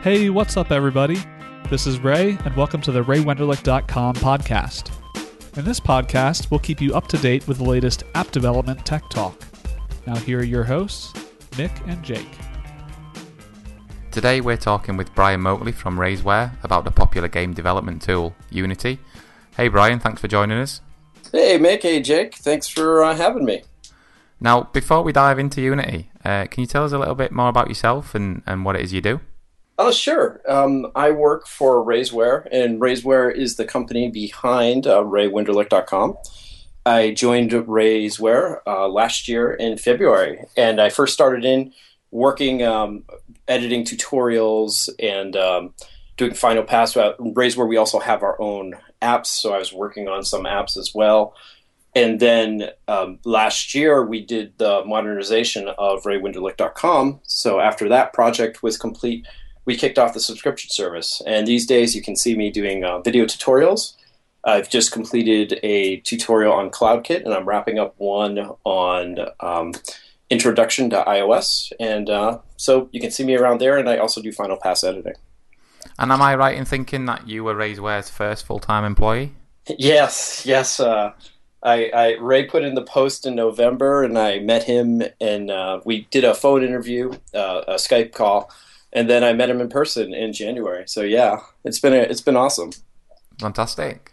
Hey, what's up, everybody? This is Ray, and welcome to the RayWenderlich.com podcast. In this podcast, we'll keep you up to date with the latest app development tech talk. Now, here are your hosts, Mick and Jake. Today, we're talking with Brian Moakley from Raysware about the popular game development tool, Unity. Hey, Brian, thanks for joining us. Hey, Mick. Hey, Jake. Thanks for having me. Now, before we dive into Unity, can you tell us a little bit more about yourself and what it is you do? Oh, sure. I work for Raysware, and Raysware is the company behind RayWenderlich.com. I joined Raysware last year in February, and I first started in working, editing tutorials and doing Final Pass. At Raysware, we also have our own apps, so I was working on some apps as well. And then last year, we did the modernization of RayWenderlich.com. So after that project was complete, we kicked off the subscription service. And these days, you can see me doing video tutorials. I've just completed a tutorial on CloudKit, and I'm wrapping up one on introduction to iOS. And so you can see me around there, and I also do Final Pass editing. And am I right in thinking that you were Raysware's first full-time employee? Yes. Ray put in the post in November, and I met him, and we did a phone interview, a Skype call. And then I met him in person in January. So yeah, it's been awesome. Fantastic.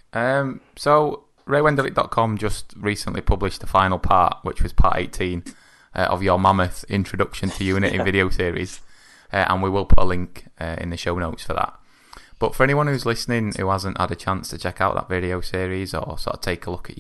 So RayWenderlich.com just recently published the final part, which was part 18 of your mammoth introduction to Unity video series, and we will put a link in the show notes for that. But for anyone who's listening who hasn't had a chance to check out that video series or sort of take a look at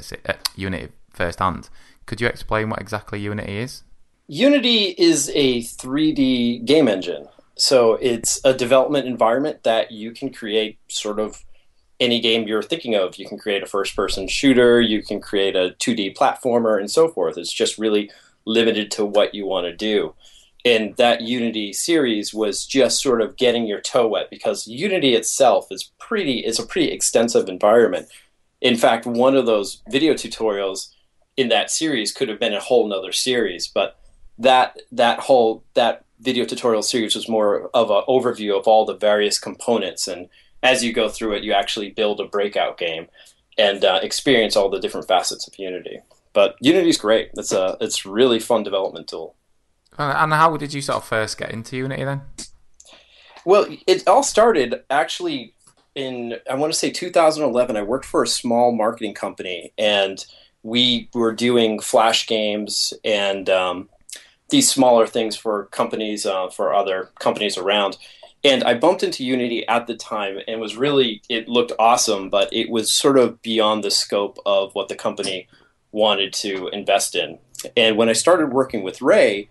Unity firsthand, could you explain what exactly Unity is? Unity is a 3D game engine. So it's a development environment that you can create sort of any game you're thinking of. You can create a first-person shooter, you can create a 2D platformer, and so forth. It's just really limited to what you want to do. And that Unity series was just sort of getting your toe wet, because Unity itself is a pretty extensive environment. In fact, one of those video tutorials in that series could have been a whole nother series, but that video tutorial series was more of an overview of all the various components, and as you go through it, you actually build a breakout game and experience all the different facets of Unity. But Unity's great. It's a really fun development tool. And how did you sort of first get into Unity then? Well, it all started actually in, I want to say 2011. I worked for a small marketing company, and we were doing Flash games and these smaller things for companies, for other companies around. And I bumped into Unity at the time, and it looked awesome, but it was sort of beyond the scope of what the company wanted to invest in. And when I started working with Ray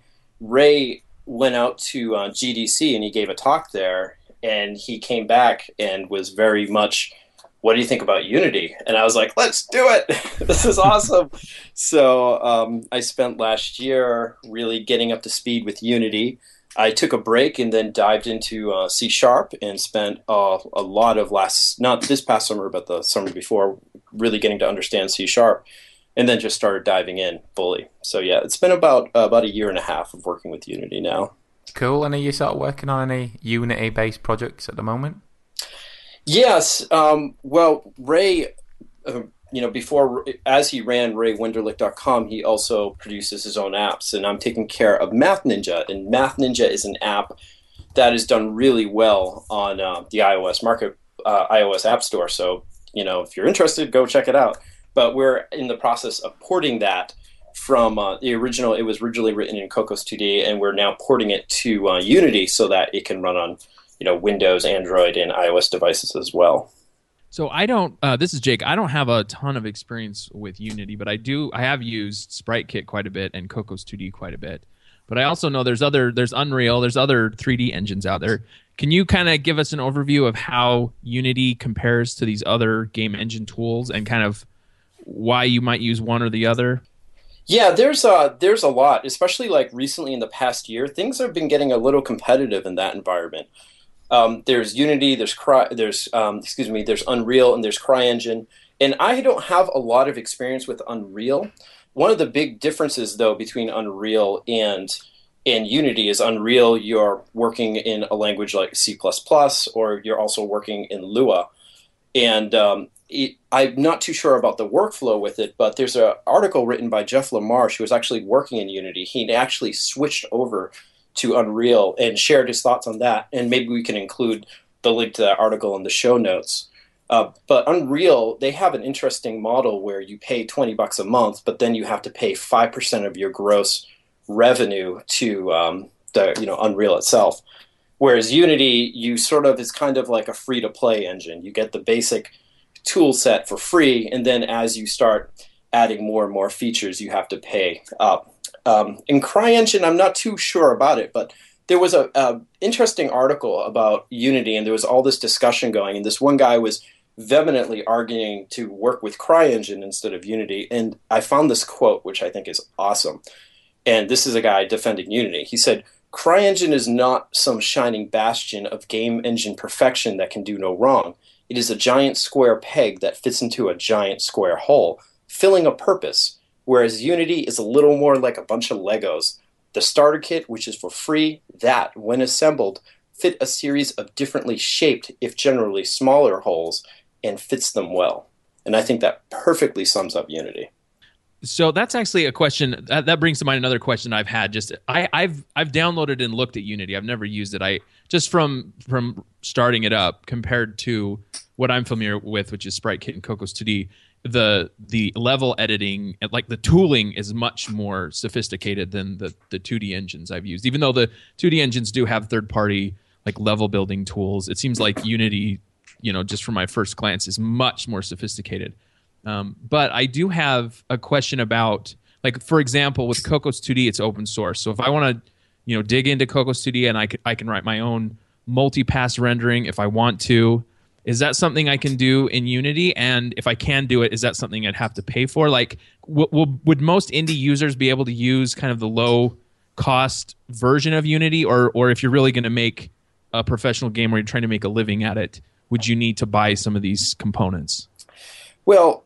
went out to GDC, and he gave a talk there, and he came back and was very much, what do you think about Unity? And I was like, let's do it. This is awesome. So I spent last year really getting up to speed with Unity. I took a break and then dived into C# and spent a lot of not this past summer, but the summer before, really getting to understand C#, and then just started diving in fully. So yeah, it's been about a year and a half of working with Unity now. Cool. And are you sort of working on any Unity-based projects at the moment? Yes. Well, Ray, before, as he ran RayWenderlich.com, he also produces his own apps, and I'm taking care of Math Ninja. And Math Ninja is an app that is done really well on the iOS iOS App Store. So, if you're interested, go check it out. But we're in the process of porting that from the original. It was originally written in Cocos 2D, and we're now porting it to Unity so that it can run on Windows, Android, and iOS devices as well. So this is Jake. I don't have a ton of experience with Unity, but I have used SpriteKit quite a bit and Cocos 2D quite a bit. But I also know there's Unreal, there's other 3D engines out there. Can you kind of give us an overview of how Unity compares to these other game engine tools and kind of why you might use one or the other? Yeah, there's a lot, especially like recently in the past year. Things have been getting a little competitive in that environment. There's Unity, there's Unreal, and there's CryEngine. And I don't have a lot of experience with Unreal. One of the big differences, though, between Unreal and And Unity is Unreal. You're working in a language like C++, or you're also working in Lua. And I'm not too sure about the workflow with it, but there's an article written by Jeff LaMarche, who was actually working in Unity. He actually switched over to Unreal and shared his thoughts on that. And maybe we can include the link to that article in the show notes. But Unreal, they have an interesting model where you pay $20 a month, but then you have to pay 5% of your gross revenue to Unreal itself. Whereas Unity, you sort of is kind of like a free-to-play engine. You get the basic tool set for free, and then as you start adding more and more features, you have to pay up. In CryEngine, I'm not too sure about it, but there was a interesting article about Unity, and there was all this discussion going, and this one guy was vehemently arguing to work with CryEngine instead of Unity, and I found this quote, which I think is awesome. And this is a guy defending Unity. He said, "CryEngine is not some shining bastion of game engine perfection that can do no wrong. It is a giant square peg that fits into a giant square hole, filling a purpose, whereas Unity is a little more like a bunch of Legos. The starter kit, which is for free, that, when assembled, fit a series of differently shaped, if generally smaller holes, and fits them well." And I think that perfectly sums up Unity. So that's actually a question that brings to mind another question I've had. I've downloaded and looked at Unity. I've never used it. I just from starting it up compared to what I'm familiar with, which is SpriteKit and Cocos 2D. The level editing, like the tooling, is much more sophisticated than the 2D engines I've used. Even though the 2D engines do have third-party like level building tools, it seems like Unity, just from my first glance, is much more sophisticated. But I do have a question about, like, for example, with Cocos 2D, it's open source. So if I want to, dig into Cocos 2D and I can write my own multi-pass rendering if I want to, is that something I can do in Unity? And if I can do it, is that something I'd have to pay for? Like, would most indie users be able to use kind of the low-cost version of Unity? Or if you're really going to make a professional game where you're trying to make a living at it, would you need to buy some of these components? Well,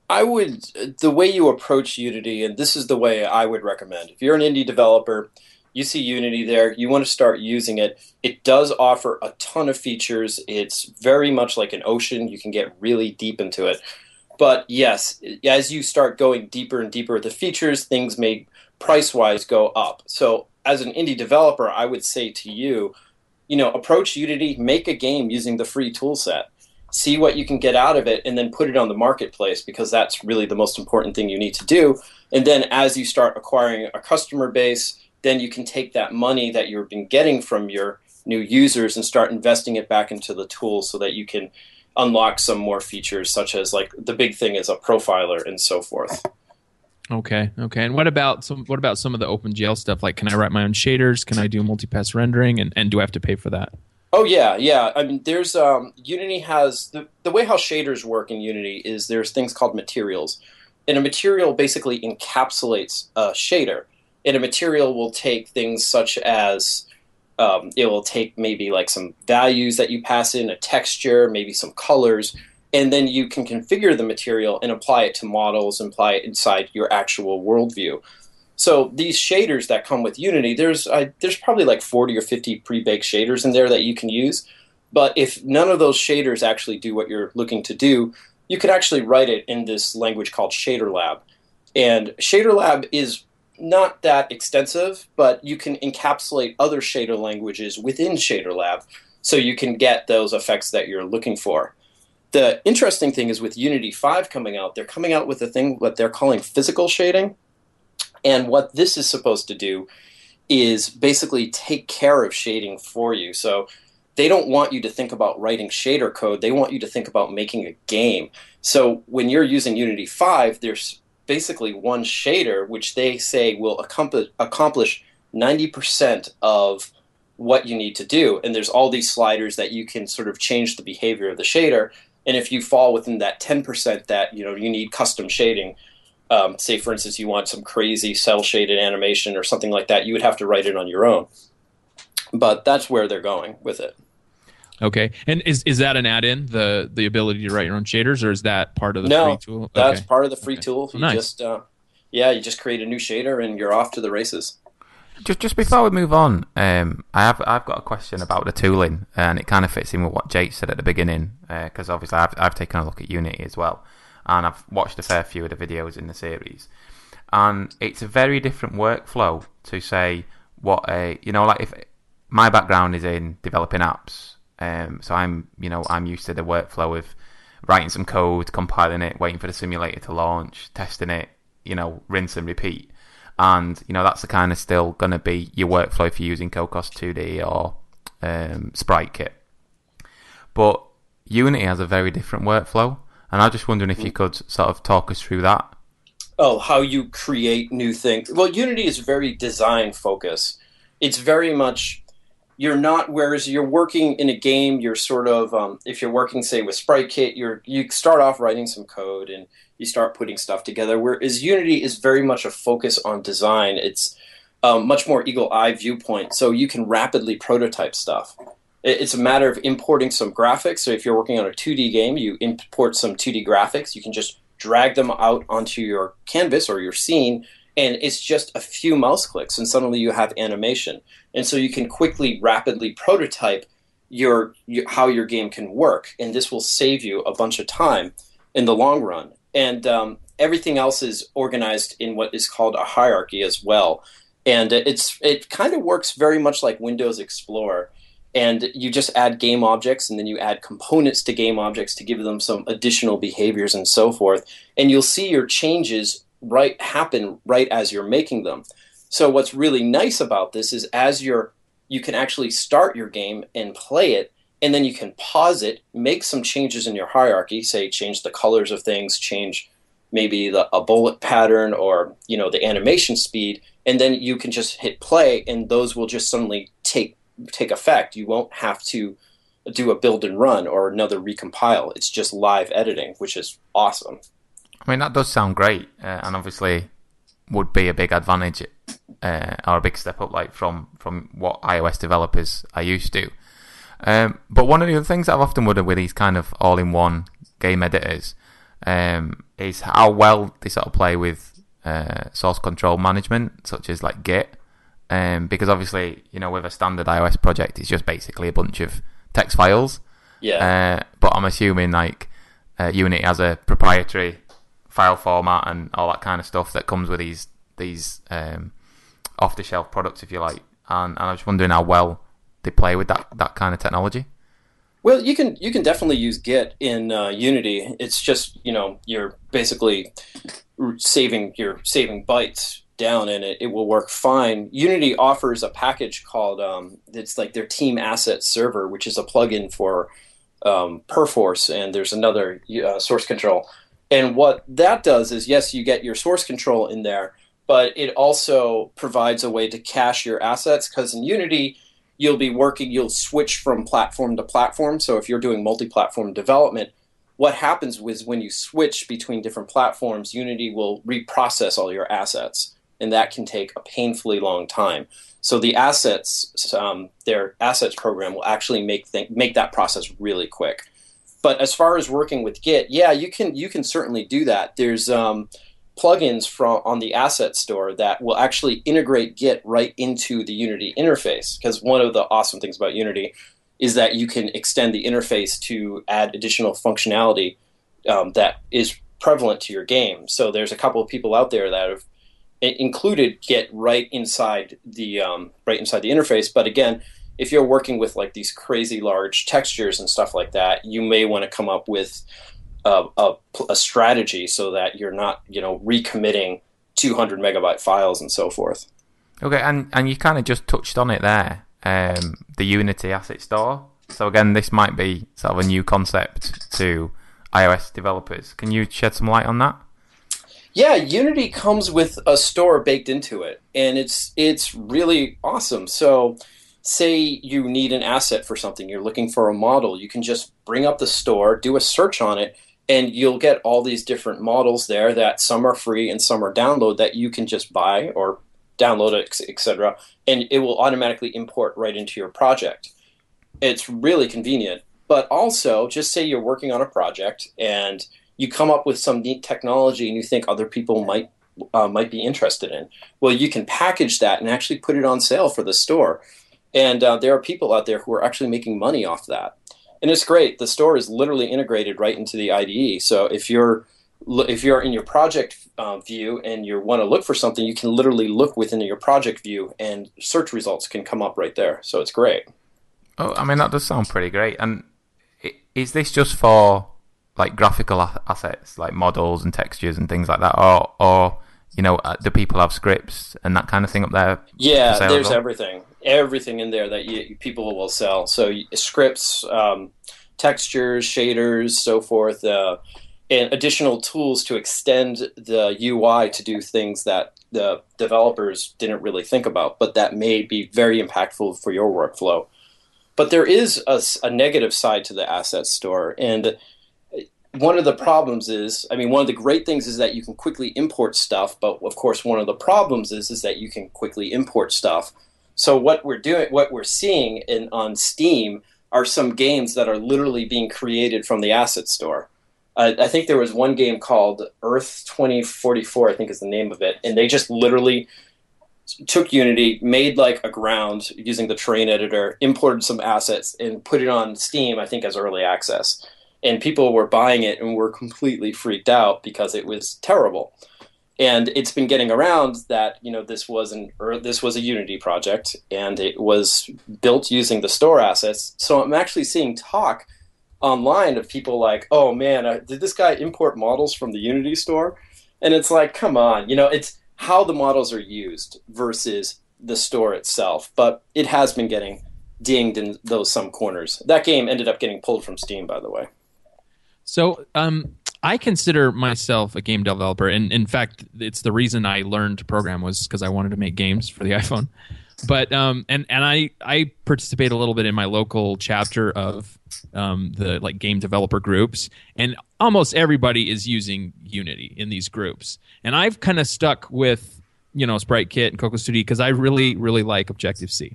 the way you approach Unity, and this is the way I would recommend. If you're an indie developer, you see Unity there, you want to start using it. It does offer a ton of features. It's very much like an ocean. You can get really deep into it. But yes, as you start going deeper and deeper with the features, things may price-wise go up. So as an indie developer, I would say to you, approach Unity, make a game using the free tool set. See what you can get out of it, and then put it on the marketplace, because that's really the most important thing you need to do. And then as you start acquiring a customer base, then you can take that money that you've been getting from your new users and start investing it back into the tool so that you can unlock some more features, such as, like, the big thing is a profiler and so forth. Okay. And what about some of the OpenGL stuff? Like, can I write my own shaders? Can I do multi-pass rendering? And do I have to pay for that? Oh, yeah. I mean, there's Unity has the way how shaders work in Unity is there's things called materials. And a material basically encapsulates a shader. And a material will take things such as it will take maybe like some values that you pass in, a texture, maybe some colors, and then you can configure the material and apply it to models and apply it inside your actual worldview. So these shaders that come with Unity, there's probably like 40 or 50 pre-baked shaders in there that you can use. But if none of those shaders actually do what you're looking to do, you could actually write it in this language called ShaderLab. And ShaderLab is not that extensive, but you can encapsulate other shader languages within ShaderLab so you can get those effects that you're looking for. The interesting thing is with Unity 5 coming out, they're coming out with a thing that they're calling physical shading. And what this is supposed to do is basically take care of shading for you. So they don't want you to think about writing shader code. They want you to think about making a game. So when you're using Unity 5, there's basically one shader which they say will accomplish 90% of what you need to do. And there's all these sliders that you can sort of change the behavior of the shader. And if you fall within that 10% that you need custom shading, say, for instance, you want some crazy cel-shaded animation or something like that, you would have to write it on your own. But that's where they're going with it. Okay. And is that an add-in, the ability to write your own shaders, or is that part of the free tool? Okay. That's part of the free tool. You nice. you just create a new shader and you're off to the races. Just before we move on, I've got a question about the tooling, and it kind of fits in with what Jake said at the beginning, because obviously I've taken a look at Unity as well, and I've watched a fair few of the videos in the series, and it's a very different workflow to say what like if my background is in developing apps, so I'm used to the workflow of writing some code, compiling it, waiting for the simulator to launch, testing it, rinse and repeat. And, that's the kind of still going to be your workflow if you're using Cocos 2D or Sprite Kit. But Unity has a very different workflow. And I was just wondering if you could sort of talk us through that. Oh, how you create new things. Well, Unity is very design focused. It's very much, whereas you're working in a game, you're sort of, if you're working, say, with Sprite Kit, you start off writing some code and you start putting stuff together, whereas Unity is very much a focus on design. It's much more eagle-eye viewpoint, so you can rapidly prototype stuff. It's a matter of importing some graphics. So if you're working on a 2D game, you import some 2D graphics. You can just drag them out onto your canvas or your scene, and it's just a few mouse clicks, and suddenly you have animation. And so you can quickly, rapidly prototype how your game can work, and this will save you a bunch of time in the long run. And everything else is organized in what is called a hierarchy as well. And it kind of works very much like Windows Explorer. And you just add game objects, and then you add components to game objects to give them some additional behaviors and so forth. And you'll see your changes happen right as you're making them. So what's really nice about this is you can actually start your game and play it, and then you can pause it, make some changes in your hierarchy, say change the colors of things, change maybe a bullet pattern or the animation speed, and then you can just hit play, and those will just suddenly take effect. You won't have to do a build and run or another recompile. It's just live editing, which is awesome. I mean, that does sound great, and obviously would be a big advantage or a big step up, like from what iOS developers are used to. But one of the other things that I've often wondered with these kind of all-in-one game editors is how well they sort of play with source control management, such as like Git. Because obviously, with a standard iOS project, it's just basically a bunch of text files. Yeah. But I'm assuming like Unity has a proprietary file format and all that kind of stuff that comes with these off-the-shelf products, if you like. And I was wondering how well they play with that kind of technology. Well, you can definitely use Git in Unity. It's just you're basically saving bytes down, and it will work fine. Unity offers a package called it's like their Team Asset Server, which is a plugin for Perforce, and there's another source control. And what that does is, yes, you get your source control in there, but it also provides a way to cache your assets, because in Unity you'll switch from platform to platform. So if you're doing multi-platform development, what happens is when you switch between different platforms, Unity will reprocess all your assets, and that can take a painfully long time. So the their assets program will actually make that process really quick. But as far as working with Git, yeah, you can certainly do that. There's plugins on the asset store that will actually integrate Git right into the Unity interface. Because one of the awesome things about Unity is that you can extend the interface to add additional functionality that is prevalent to your game. So there's a couple of people out there that have included Git right inside the interface. But again, if you're working with like these crazy large textures and stuff like that, you may want to come up with a strategy so that you're not recommitting 200 megabyte files and so forth. Okay, and you kind of just touched on it there, the Unity Asset Store. So again, this might be sort of a new concept to iOS developers. Can you shed some light on that? Yeah, Unity comes with a store baked into it, and it's really awesome. So say you need an asset for something, you're looking for a model, you can just bring up the store, do a search on it, and you'll get all these different models there that some are free and some are download that you can just buy or download, etc. And it will automatically import right into your project. It's really convenient. But also, just say you're working on a project and you come up with some neat technology and you think other people might might be interested in. Well, you can package that and actually put it on sale for the store. And there are people out there who are actually making money off that. And it's great. The store is literally integrated right into the IDE. So if you're in your project view and you want to look for something, you can literally look within your project view and search results can come up right there. So it's great. Oh, I mean, that does sound pretty great. And is this just for like graphical assets, like models and textures and things like that, or do people have scripts and that kind of thing up there? Yeah, there's everything in there that people will sell. So scripts, textures, shaders, so forth, and additional tools to extend the UI to do things that the developers didn't really think about, but that may be very impactful for your workflow. But there is a negative side to the asset store, and one of the problems is, one of the great things is that you can quickly import stuff, but of course one of the problems is that you can quickly import stuff. So what we're seeing on Steam are some games that are literally being created from the asset store. I think there was one game called Earth 2044, I think is the name of it, and they just literally took Unity, made like a ground using the terrain editor, imported some assets, and put it on Steam, I think as early access. And people were buying it and were completely freaked out because it was terrible. And it's been getting around that this was a Unity project and it was built using the store assets. So I'm actually seeing talk online of people like, oh man, did this guy import models from the Unity store? And it's like, come on, it's how the models are used versus the store itself. But it has been getting dinged in some corners. That game ended up getting pulled from Steam, by the way. So I consider myself a game developer, and in fact, it's the reason I learned to program was because I wanted to make games for the iPhone. But and I participate a little bit in my local chapter of the like game developer groups, and almost everybody is using Unity in these groups. And I've kind of stuck with SpriteKit and Cocos 2D because I really like Objective C.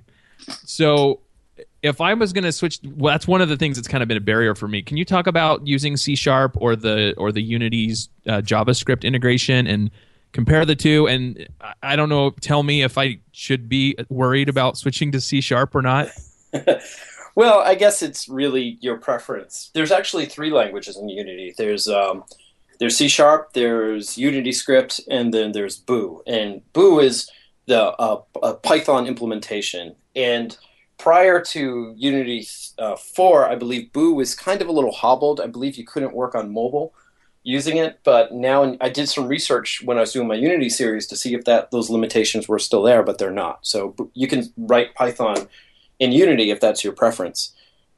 So if I was going to switch, well, that's one of the things that's kind of been a barrier for me. Can you talk about using C# or the Unity's JavaScript integration and compare the two? And I don't know, tell me if I should be worried about switching to C# or not. Well, I guess it's really your preference. There's actually 3 languages in Unity. There's C#, there's UnityScript, and then there's Boo. And Boo is the Python implementation. And prior to Unity 4, I believe Boo was kind of a little hobbled. I believe you couldn't work on mobile using it, but now I did some research when I was doing my Unity series to see if those limitations were still there, but they're not. So you can write Python in Unity if that's your preference.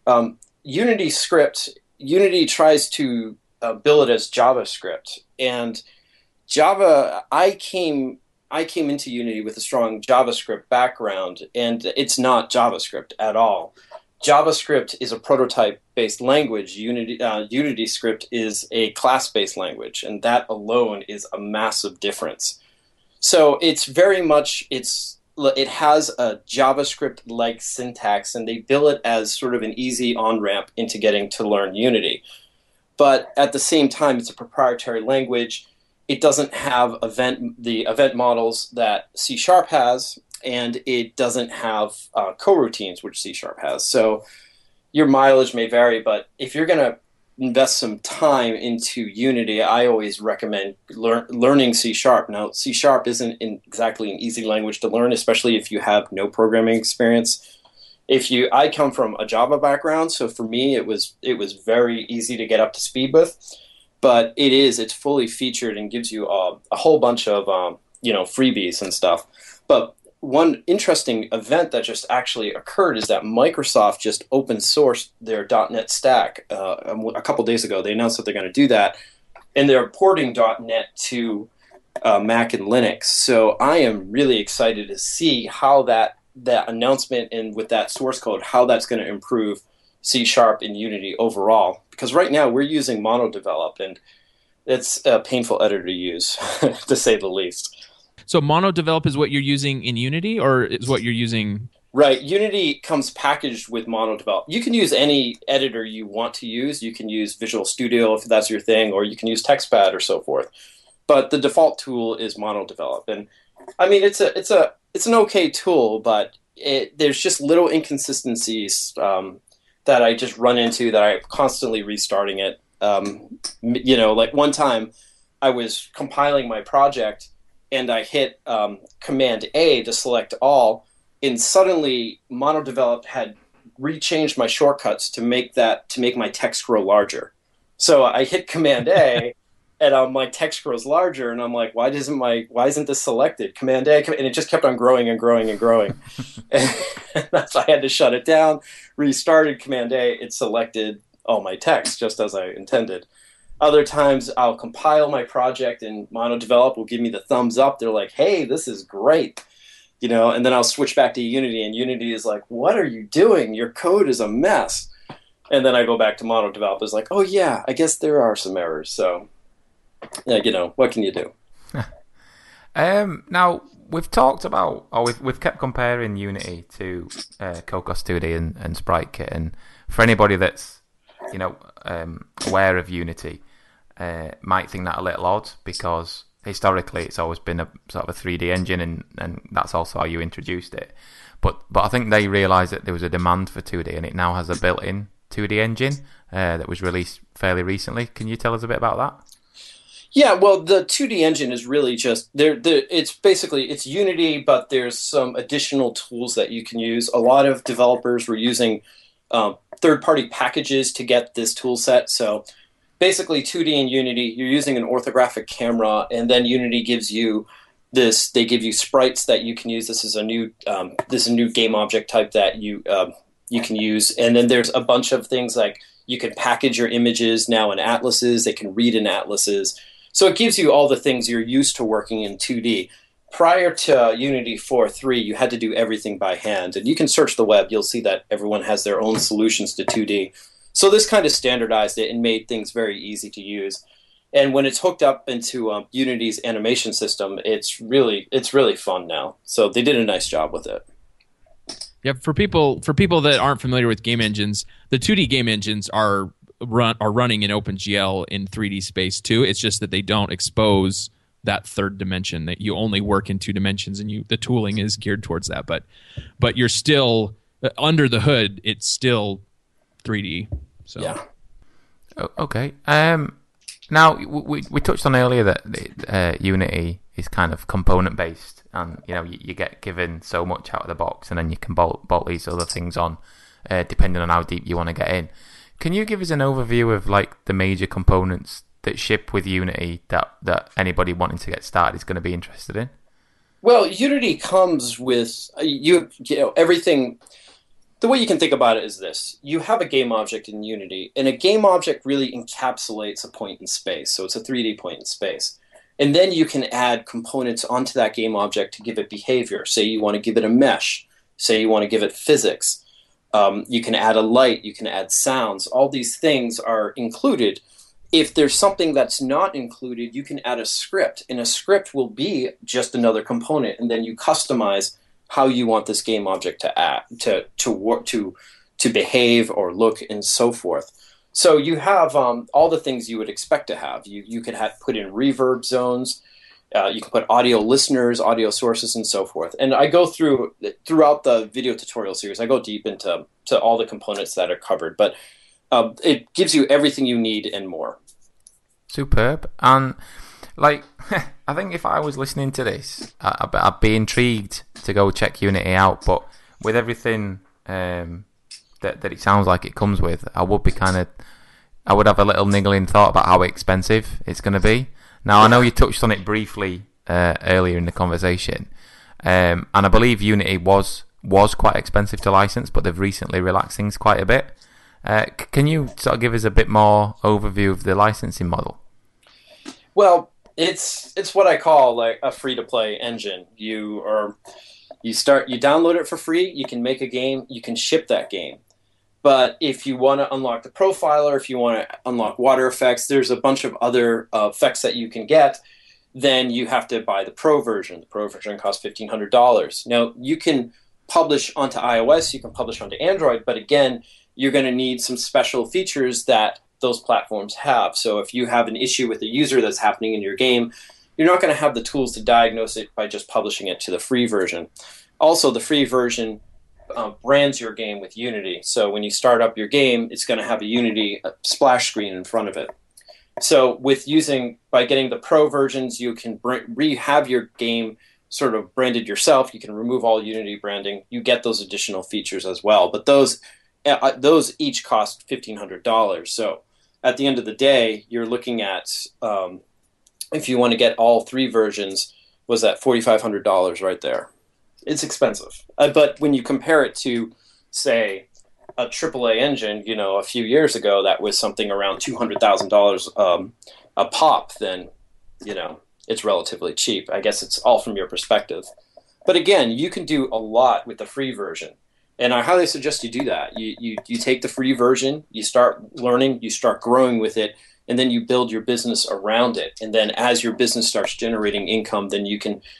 Unity tries to bill it as JavaScript, and Java. I came into Unity with a strong JavaScript background, and it's not JavaScript at all. JavaScript is a prototype-based language. UnityScript is a class-based language, and that alone is a massive difference. So it's very much it has a JavaScript-like syntax, and they bill it as sort of an easy on-ramp into getting to learn Unity. But at the same time, it's a proprietary language. It doesn't have the event models that C# has, and it doesn't have coroutines, which C# has. So your mileage may vary, but if you're going to invest some time into Unity, I always recommend learning C#. Now, C# isn't exactly an easy language to learn, especially if you have no programming experience. I come from a Java background, so for me it was very easy to get up to speed with. But it's fully featured and gives you a whole bunch of freebies and stuff. But one interesting event that just actually occurred is that Microsoft just open sourced their .NET stack a couple days ago. They announced that they're going to do that, and they're porting .NET to Mac and Linux. So I am really excited to see how that announcement and with that source code, how that's going to improve C# and Unity overall. Because right now we're using MonoDevelop, and it's a painful editor to use, to say the least. So MonoDevelop is what you're using in Unity, or is what you're using? Right. Unity comes packaged with MonoDevelop. You can use any editor you want to use. You can use Visual Studio if that's your thing, or you can use TextPad or so forth. but the default tool is MonoDevelop. And I mean, it's an okay tool, but there's just little inconsistencies that I just run into that I'm constantly restarting it. Like one time I was compiling my project and I hit Command A to select all, and suddenly MonoDevelop had rechanged my shortcuts to make my text grow larger. So I hit Command A, and my text grows larger, and I'm like, why isn't this selected? Command A, and it just kept on growing and growing and growing. And that's why I had to shut it down, restarted Command A, it selected all my text just as I intended. Other times I'll compile my project and MonoDevelop will give me the thumbs up. They're like, hey, this is great. And then I'll switch back to Unity, and Unity is like, what are you doing? Your code is a mess. And then I go back to MonoDevelop. It's like, oh yeah, I guess there are some errors. So, what can you do? Now, we've talked about, or we've kept comparing Unity to Cocos 2D and SpriteKit. And for anybody that's, aware of Unity, might think that a little odd, because historically it's always been a sort of a 3D engine, and that's also how you introduced it. But I think they realised that there was a demand for 2D, and it now has a built-in 2D engine that was released fairly recently. Can you tell us a bit about that? Yeah, well, the 2D engine is really just it's Unity, but there's some additional tools that you can use. A lot of developers were using third-party packages to get this tool set. So basically 2D in Unity, you're using an orthographic camera, and then Unity gives you this. They give you sprites that you can use. This is a new game object type that you can use. And then there's a bunch of things like you can package your images now in atlases. They can read in atlases. So it gives you all the things you're used to working in 2D. Prior to Unity 4.3, you had to do everything by hand. And you can search the web. You'll see that everyone has their own solutions to 2D. So this kind of standardized it and made things very easy to use. And when it's hooked up into Unity's animation system, it's really fun now. So they did a nice job with it. Yeah, for people that aren't familiar with game engines, the 2D game engines are running in OpenGL in 3D space too. It's just that they don't expose that third dimension, that you only work in 2 dimensions, and the tooling is geared towards that. But you're still under the hood. It's still 3D. So yeah. Okay. Now we touched on earlier that Unity is kind of component based, and you get given so much out of the box, and then you can bolt these other things on depending on how deep you want to get in. Can you give us an overview of like the major components that ship with Unity that anybody wanting to get started is going to be interested in? Well, Unity comes with everything. The way you can think about it is this. You have a game object in Unity, and a game object really encapsulates a point in space. So it's a 3D point in space. And then you can add components onto that game object to give it behavior. Say you want to give it a mesh. Say you want to give it physics. You can add a light. You can add sounds. All these things are included. If there's something that's not included, you can add a script. And a script will be just another component. And then you customize how you want this game object to act, to work, to behave or look, and so forth. So you have all the things you would expect to have. You could put in reverb zones. You can put audio listeners, audio sources, and so forth. And I go throughout the video tutorial series, I go deep into all the components that are covered. But it gives you everything you need and more. Superb. And I think if I was listening to this, I'd be intrigued to go check Unity out. But with everything that it sounds like it comes with, I would have a little niggling thought about how expensive it's going to be. Now, I know you touched on it briefly earlier in the conversation, and I believe Unity was quite expensive to license, but they've recently relaxed things quite a bit. Can you sort of give us a bit more overview of the licensing model? Well, it's what I call like a free-to-play engine. You download it for free, you can make a game, you can ship that game. But if you want to unlock the profiler, if you want to unlock water effects, there's a bunch of other effects that you can get, then you have to buy the Pro version. The Pro version costs $1,500. Now, you can publish onto iOS, you can publish onto Android, but again, you're going to need some special features that those platforms have. So if you have an issue with a user that's happening in your game, you're not going to have the tools to diagnose it by just publishing it to the free version. Also, the free version brands your game with Unity. So when you start up your game, it's going to have a Unity splash screen in front of it. So by getting the pro versions, you can have your game sort of branded yourself. You can remove all Unity branding. You get those additional features as well. But those each cost $1,500. So at the end of the day, you're looking at, if you want to get all three versions, was that $4,500 right there. It's expensive. But when you compare it to, say, a AAA engine, a few years ago, that was something around $200,000 a pop, then, it's relatively cheap. I guess it's all from your perspective. But again, you can do a lot with the free version. And I highly suggest you do that. You take the free version, you start learning, you start growing with it, and then you build your business around it. And then as your business starts generating income, then you can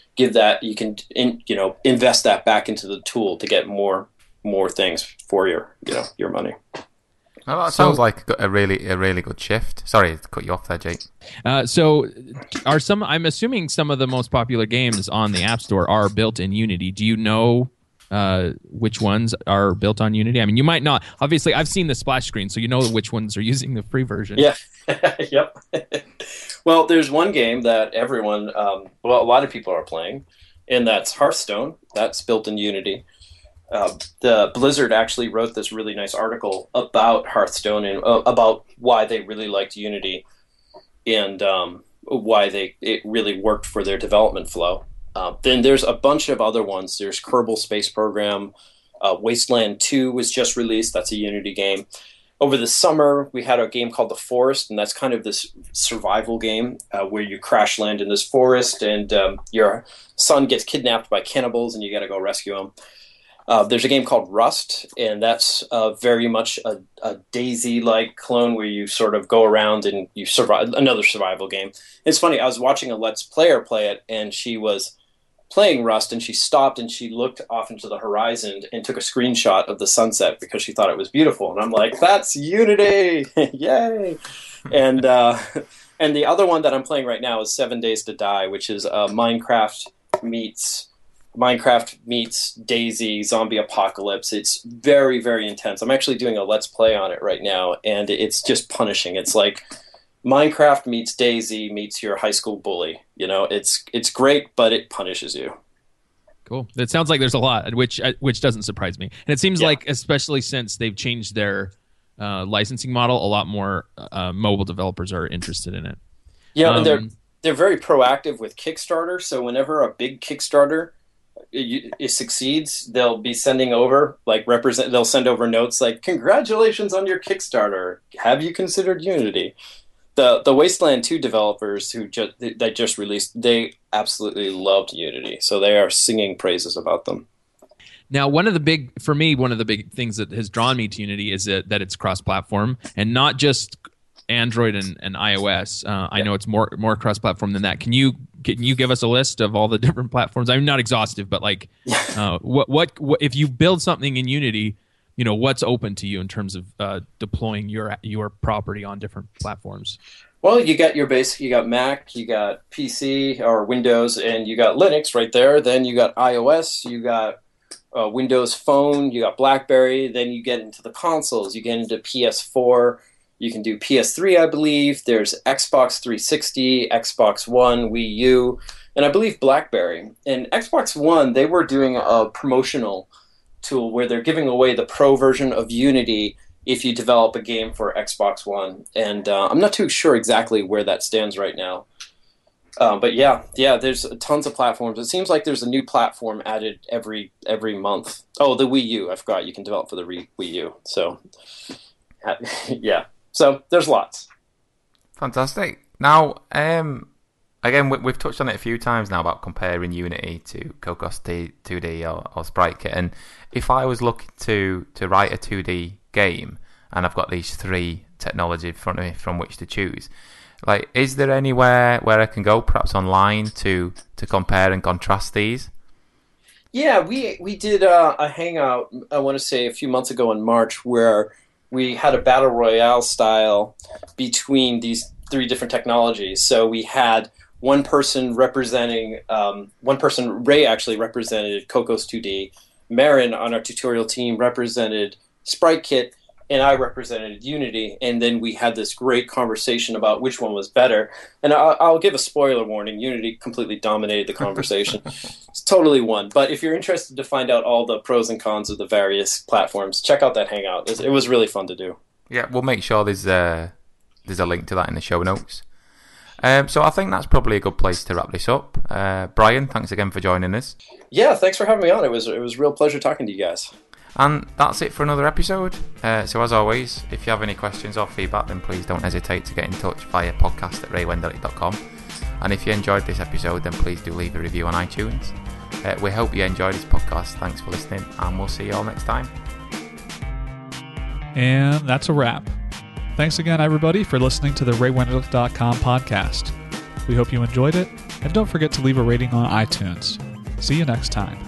invest that back into the tool to get more things for your money. Well, that sounds like a really good shift. Sorry to cut you off there, Jake. I'm assuming some of the most popular games on the App Store are built in Unity. Do you know which ones are built on Unity? I mean, you might not. Obviously, I've seen the splash screen, so you know which ones are using the free version. Yeah. Yep. Well, there's one game that everyone, a lot of people are playing, and that's Hearthstone. That's built in Unity. The Blizzard actually wrote this really nice article about Hearthstone and about why they really liked Unity and why it really worked for their development flow. Then there's a bunch of other ones. There's Kerbal Space Program. Wasteland 2 was just released. That's a Unity game. Over the summer, we had a game called The Forest, and that's kind of this survival game where you crash land in this forest, and your son gets kidnapped by cannibals, and you got to go rescue him. There's a game called Rust, and that's very much a DayZ-like clone where you sort of go around and you survive. Another survival game. It's funny, I was watching a Let's Player play it, and she was playing Rust, and she stopped and she looked off into the horizon and took a screenshot of the sunset because she thought it was beautiful. And I'm like, that's Unity! Yay! And the other one that I'm playing right now is 7 Days to Die, which is Minecraft meets DayZ zombie apocalypse. It's very, very intense. I'm actually doing a Let's Play on it right now, and it's just punishing. It's like Minecraft meets DayZ meets your high school bully. It's great, but it punishes you. Cool. It sounds like there's a lot, which doesn't surprise me. And it seems like, especially since they've changed their licensing model, a lot more mobile developers are interested in it. Yeah, and they're very proactive with Kickstarter. So whenever a big Kickstarter it succeeds, they'll be sending over they'll send over notes like, congratulations on your Kickstarter. Have you considered Unity? The Wasteland 2 developers that just released, they absolutely loved Unity, so they are singing praises about them. Now, one of the big things that has drawn me to Unity is that it's cross-platform, and not just Android and iOS. I know it's more cross-platform than that. Can you give us a list of all the different platforms? I'm not exhaustive, but what if you build something in Unity, what's open to you in terms of deploying your property on different platforms? Well, you got you got Mac, you got PC or Windows, and you got Linux right there. Then you got iOS, you got Windows Phone, you got BlackBerry. Then you get into the consoles. You get into PS4. You can do PS3, I believe. There's Xbox 360, Xbox One, Wii U, and I believe BlackBerry. And Xbox One, they were doing a promotional tool where they're giving away the pro version of Unity if you develop a game for Xbox One. And I'm not too sure exactly where that stands right now. But yeah, there's tons of platforms. It seems like there's a new platform added every month. Oh, the Wii U. I forgot you can develop for the Wii U. So, yeah. So there's lots. Fantastic. Now, again, we've touched on it a few times now about comparing Unity to Cocos 2D or SpriteKit. And if I was looking to write a 2D game and I've got these three technology in front of me from which to choose, is there anywhere where I can go, perhaps online, to compare and contrast these? Yeah, we did a hangout, I want to say a few months ago in March, where we had a battle royale style between these three different technologies. So we had one person representing, Ray actually represented Cocos 2D. Marin on our tutorial team represented SpriteKit, and I represented Unity, and then we had this great conversation about which one was better. And I'll give a spoiler warning, Unity completely dominated the conversation. It's totally won. But if you're interested to find out all the pros and cons of the various platforms, check out that Hangout. It was really fun to do. Yeah, we'll make sure there's a link to that in the show notes. So I think that's probably a good place to wrap this up. Brian, thanks again for joining us. Yeah, thanks for having me on. It was a real pleasure talking to you guys. And that's it for another episode. So as always, if you have any questions or feedback, then please don't hesitate to get in touch via podcast@raywenderlich.com. And if you enjoyed this episode, then please do leave a review on iTunes. We hope you enjoyed this podcast. Thanks for listening, and we'll see you all next time. And that's a wrap. Thanks again, everybody, for listening to the RayWenderlich.com podcast. We hope you enjoyed it, and don't forget to leave a rating on iTunes. See you next time.